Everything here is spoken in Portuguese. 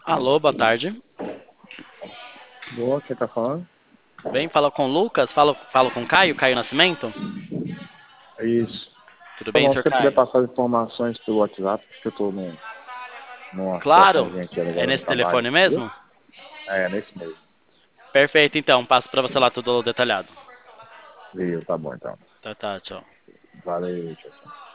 Alô, boa tarde. Boa, quem tá falando? Tudo bem? Fala com o Lucas? Falo com o Caio, Caio Nascimento? É isso. Tudo Tá bem, bom, se senhor você puder Caio? passar as informações pelo WhatsApp, porque eu tô numa Claro, situaçãozinha aqui é agora no nesse trabalho, telefone viu? mesmo? É, nesse mesmo. Perfeito, então. Passo pra você lá tudo detalhado. Viu, tá bom então. Tá, tchau. Valeu, tchau, tchau.